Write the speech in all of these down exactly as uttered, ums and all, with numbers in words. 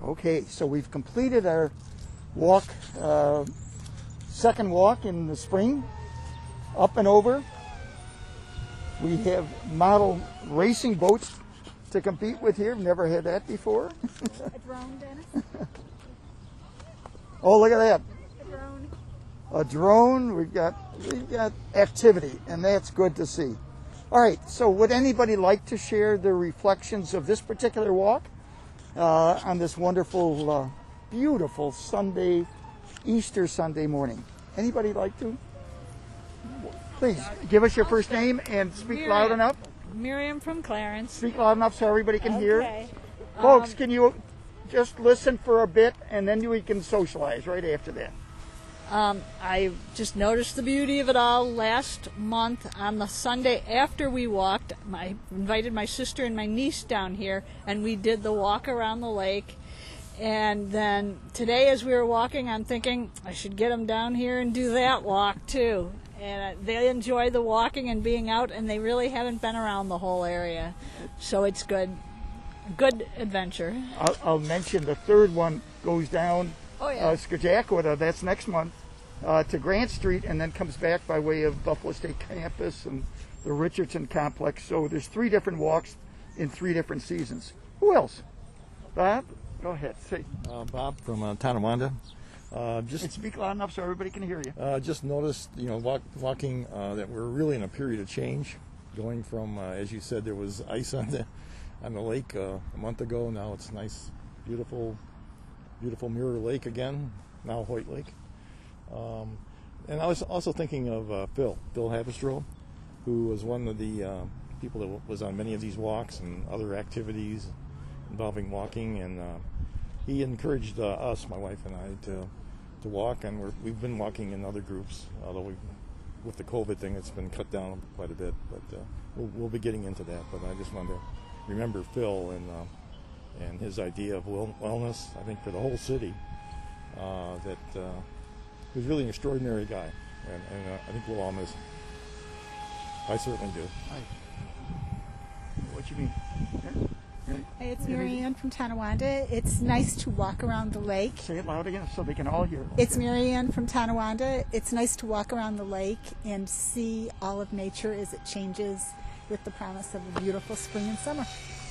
Okay, so we've completed our walk, uh, second walk in the spring, up and over. We have model racing boats to compete with here. Never had that before. A drone, Dennis? Oh, look at that. A drone. A drone. We've got we've got activity, and that's good to see. All right, so would anybody like to share their reflections of this particular walk uh, on this wonderful, uh, beautiful Sunday, Easter Sunday morning? Anybody like to? Please, give us your first name and speak Miriam. loud enough. Miriam from Clarence. Speak loud enough so everybody can hear. Okay. Folks, Um, can you just listen for a bit, and then we can socialize right after that. Um, I just noticed the beauty of it all last month on the Sunday after we walked. I invited my sister and my niece down here, and we did the walk around the lake. And then today, as we were walking, I'm thinking I should get them down here and do that walk too. And uh, they enjoy the walking and being out, and they really haven't been around the whole area, so it's good. Good adventure. I'll, I'll mention the third one goes down Oh yeah. uh, Skajakwata, that's next month, uh, to Grant Street, and then comes back by way of Buffalo State Campus and the Richardson Complex. So there's three different walks in three different seasons. Who else? Bob? Go ahead. Say. Uh, Bob from uh, Tonawanda. Uh, just And speak loud enough so everybody can hear you. uh, just noticed, you know, walk, walking uh, that we're really in a period of change, going from, uh, as you said, there was ice on the on the lake uh, a month ago. Now it's nice, beautiful, beautiful Mirror Lake again. Now Hoyt Lake. Um, and I was also thinking of uh, Phil, Phil Havistro, who was one of the uh, people that w- was on many of these walks and other activities involving walking, and uh, he encouraged uh, us, my wife and I, to to walk, and we're, we've been walking in other groups, although we, with the COVID thing, it's been cut down quite a bit, but uh, we'll, we'll be getting into that. But I just wanted to remember Phil and uh, and his idea of well, wellness, I think, for the whole city, uh, that uh, he was really an extraordinary guy, and, and uh, I think we'll all miss him. I certainly do. What you mean? Hey, it's Mary Ann from Tonawanda. It's nice to walk around the lake. Say it loud again so they can all hear. It's Mary Ann from Tonawanda. It's nice to walk around the lake and see all of nature as it changes with the promise of a beautiful spring and summer.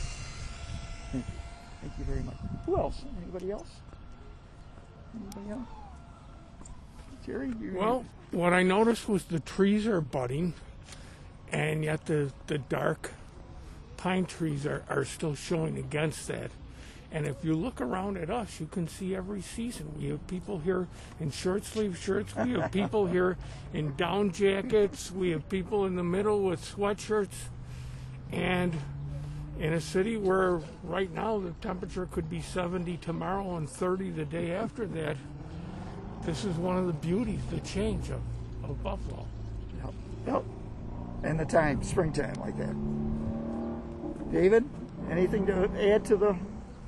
Thank you. Thank you very much. Who else? Anybody else? Anybody else? Jerry? You Well, what I noticed was the trees are budding, and yet the, the dark pine trees are, are still showing against that. And if you look around at us, you can see every season. We have people here in short sleeve shirts. We have people here in down jackets. We have people in the middle with sweatshirts. And in a city where right now the temperature could be seventy tomorrow and thirty the day after that, this is one of the beauties, the change of, of Buffalo. Yep. Yep. And the time, springtime like that. David, anything to add to the...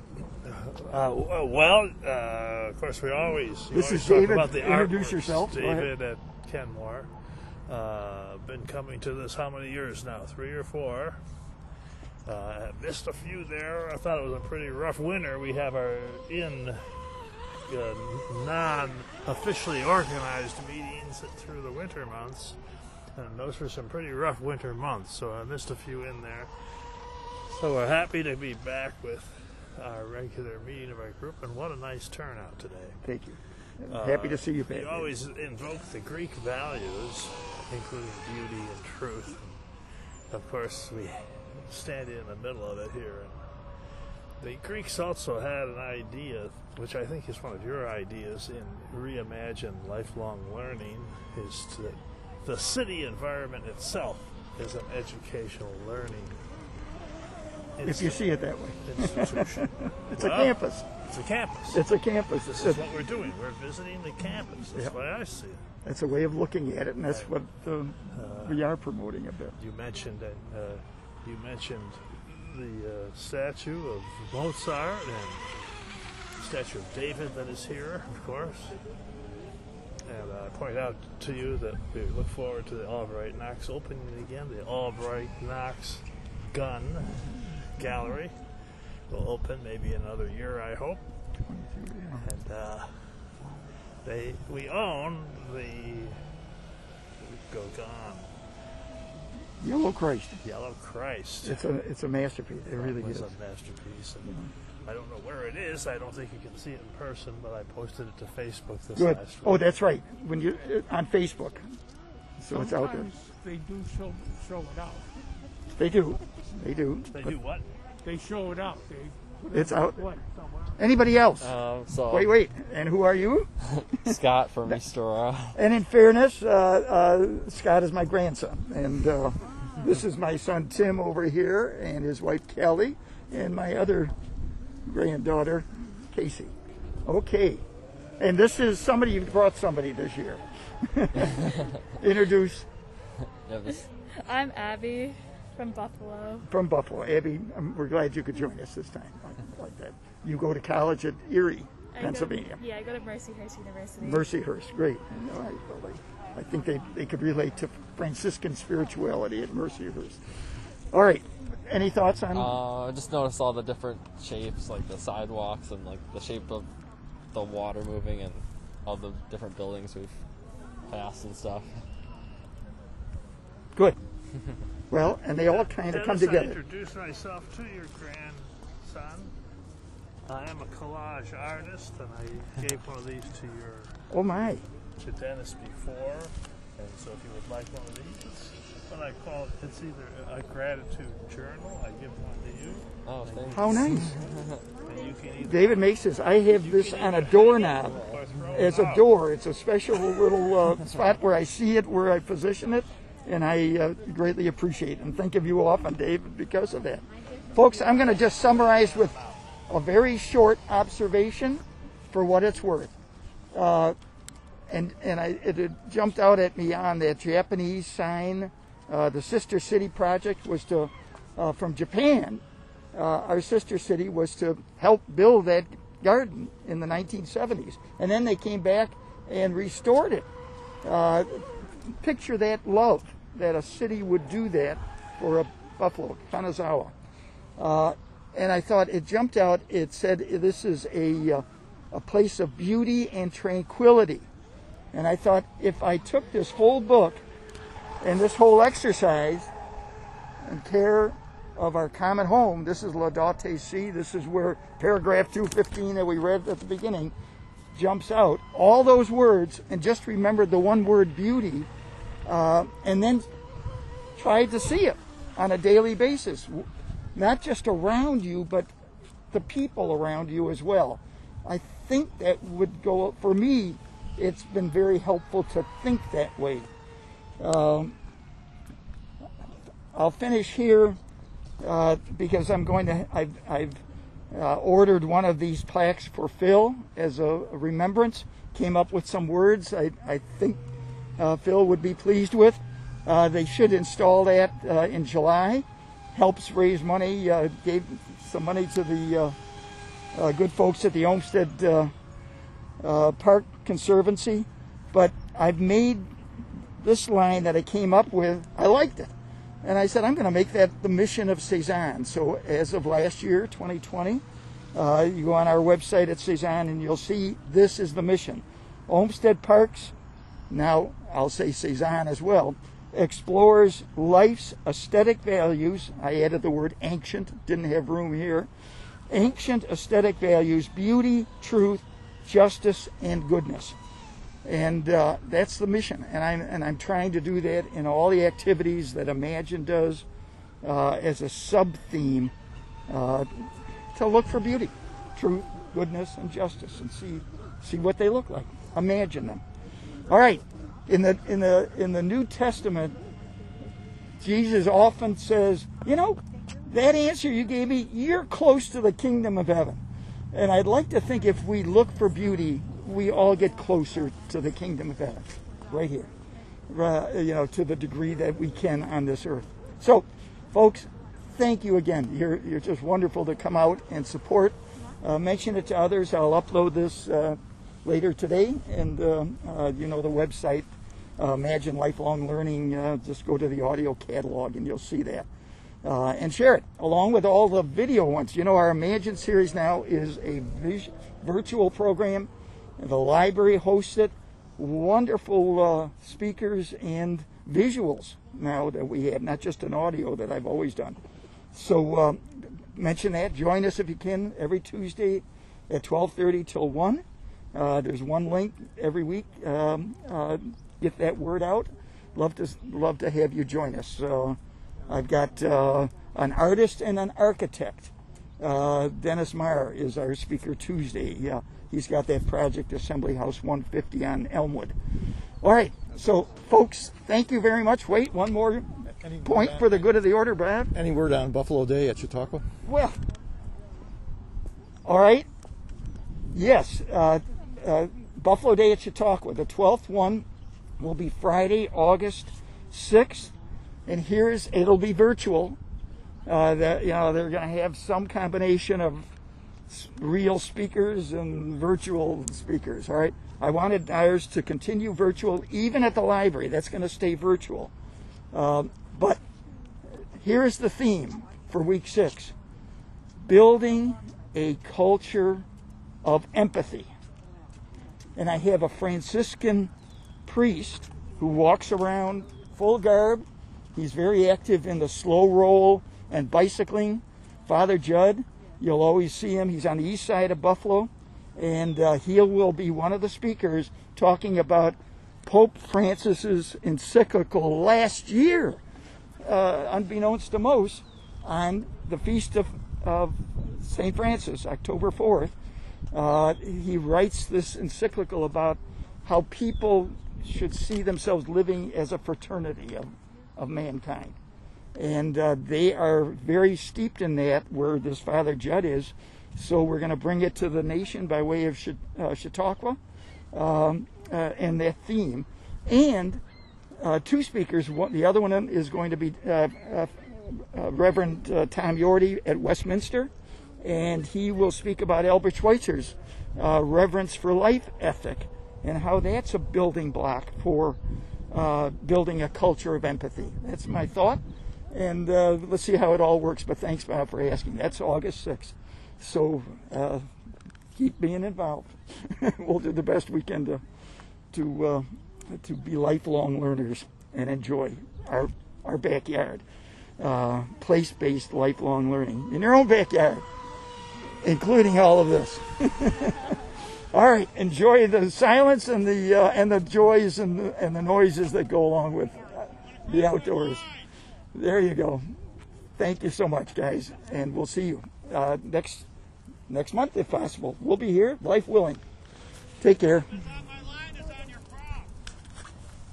Uh, well, uh, of course, we always, you This always is talk David. about the Introduce artworks. yourself. Go David at Kenmore. Uh, been coming to this how many years now? Three or four. Uh, missed a few there. I thought it was a pretty rough winter. We have our in uh, non-officially organized meetings through the winter months, and those were some pretty rough winter months. So I missed a few in there. So we're happy to be back with our regular meeting of our group, and what a nice turnout today. Thank you. Uh, Happy to see you back. We always invoke the Greek values, including beauty and truth. And of course, we stand in the middle of it here. And the Greeks also had an idea, which I think is one of your ideas in Reimagine Lifelong Learning, is that the city environment itself is an educational learning If you see it that way. institution. It's Well, a campus. It's a campus. It's a campus. This is what we're doing. We're visiting the campus. That's Yep. the way I see it. That's a way of looking at it, and that's what uh, we are promoting a bit. You mentioned that. Uh, you mentioned the uh, statue of Mozart and statue of David that is here, of course. And I point out to you that we look forward to the Albright Knox opening again. The Albright Knox Gun Gallery will open maybe in another year, I hope. And uh, they we own the go on Yellow Christ. Yellow Christ. It's a it's a masterpiece. It really It was is. a masterpiece. And I don't know where it is. I don't think you can see it in person, but I posted it to Facebook this Good. last week. Oh, that's right. When you uh, on Facebook, so it's out there. Sometimes they do show, show it out. They do, they do. They But do what? They show it out. They put It's it out. what, somewhere. Anybody else? Um, so Wait, wait. And who are you? Scott from Restora. And in fairness, uh, uh, Scott is my grandson, and uh, this is my son Tim over here, and his wife Kelly, and my other granddaughter Casey. Okay, and this is somebody you brought somebody this year. Introduce Yeah, this, I'm Abby from Buffalo. from Buffalo, Abby. Um, we're glad you could join us this time. I like that. You go to college at Erie, I Pennsylvania. Go, yeah, I go to Mercyhurst University. Mercyhurst, great. You know, I, well, I, I think they, they could relate to Franciscan spirituality at Mercyhurst. All right, any thoughts on? uh, I just noticed all the different shapes, like the sidewalks and like the shape of the water moving and all the different buildings we've passed and stuff. Good. Well, and they all kind of come Dennis, I together. introduce myself to your grandson. I am a collage artist, and I gave one of these to your Oh my! to Dennis before. And so, if you would like one of these, it's what I call it's either a gratitude journal. I give one to you, Oh, thanks. How nice. and you can either David makes this. I have this on a doorknob or throw as it a out. door. It's a special little uh, spot where I see it, where I position it, and I uh, greatly appreciate it. And think of you often, David, because of that. Folks, I'm going to just summarize with a very short observation for what it's worth. Uh, and and I, it had jumped out at me on that Japanese sign. Uh, the Sister City project was to, uh, from Japan, uh, our sister city was to help build that garden in the nineteen seventies. And then they came back and restored it. Uh, picture that love, that a city would do that for a Buffalo, Kanazawa. Uh, and I thought it jumped out. It said this is a, uh, a place of beauty and tranquility. And I thought if I took this whole book and this whole exercise and care of our common home, this is Laudate Si, this is where paragraph two fifteen that we read at the beginning jumps out. All those words, and just remembered the one word beauty, uh, and then tried to see it on a daily basis. Not just around you, but the people around you as well. I think that would go, for me, it's been very helpful to think that way. Um, I'll finish here uh, because I'm going to, I've, I've uh, ordered one of these plaques for Phil as a, a remembrance. Came up with some words I, I think uh, Phil would be pleased with. Uh, they should install that uh, in July. Helps raise money, uh, gave some money to the uh, uh, good folks at the Olmsted uh, uh, Park Conservancy. But I've made this line that I came up with, I liked it. And I said, I'm going to make that the mission of Cezanne. So as of last year, twenty twenty, uh, you go on our website at Cezanne and you'll see this is the mission. Olmsted Parks, now I'll say Cezanne as well, explores life's aesthetic values. I added the word ancient, didn't have room here. Ancient aesthetic values, beauty, truth, justice, and goodness. And uh, that's the mission. And I'm, and I'm trying to do that in all the activities that Imagine does uh, as a sub-theme uh, to look for beauty, truth, goodness, and justice, and see, see what they look like. Imagine them. All right. In the in the in the New Testament, Jesus often says, you know, that answer you gave me, you're close to the kingdom of heaven. And I'd like to think if we look for beauty, we all get closer to the kingdom of heaven, right here, uh, you know, to the degree that we can on this earth. So, folks, thank you again. You're you're just wonderful to come out and support. Uh, mention it to others. I'll upload this Uh, later today, and uh, uh, you know the website, uh, Imagine Lifelong Learning, uh, just go to the audio catalog and you'll see that. uh, and share it along with all the video ones. You know, our Imagine series now is a vis- virtual program. The library hosts it. Wonderful uh, speakers and visuals now that we have, not just an audio that I've always done. So uh, mention that. Join us if you can every Tuesday at twelve thirty till one. Uh, there's one link every week. Um, uh, get that word out. Love to love to have you join us. So I've got uh, an artist and an architect. Uh, Dennis Meyer is our speaker Tuesday. Yeah, he's got that project, Assembly House one fifty on Elmwood. All right, so folks, thank you very much. Wait, one more Any point word for on- the good of the order, Bob. Any word on Buffalo Day at Chautauqua? Well, all right. Yes, uh, uh, Buffalo Day at Chautauqua. The twelfth one will be Friday, August sixth, and here's it'll be virtual. Uh, that you know they're going to have some combination of s- real speakers and virtual speakers. All right. I wanted ours to continue virtual, even at the library. That's going to stay virtual. Um, but here's the theme for week six: building a culture of empathy. And I have a Franciscan priest who walks around full garb. He's very active in the slow roll and bicycling. Father Judd, you'll always see him. He's on the east side of Buffalo. And uh, he will be one of the speakers talking about Pope Francis's encyclical last year, uh, unbeknownst to most, on the feast of, of Saint Francis, October fourth. Uh, he writes this encyclical about how people should see themselves living as a fraternity of, of mankind. And uh, they are very steeped in that, where this Father Judd is. So we're going to bring it to the nation by way of Ch- uh, Chautauqua um, uh, and that theme. And uh, two speakers. One, the other one is going to be uh, uh, uh, Reverend uh, Tom Yorty at Westminster. And he will speak about Albert Schweitzer's uh, reverence for life ethic and how that's a building block for uh, building a culture of empathy. That's my thought. And uh, let's see how it all works. But thanks, Bob, for asking. That's August sixth. So uh, keep being involved. We'll do the best we can to to uh, to be lifelong learners and enjoy our our backyard, uh, place-based lifelong learning in your own backyard, including all of this. All right, enjoy the silence and the uh, and the joys and the, and the noises that go along with the outdoors. There you go. Thank you so much, guys, and we'll see you uh, next next month if possible. We'll be here, life willing. Take care.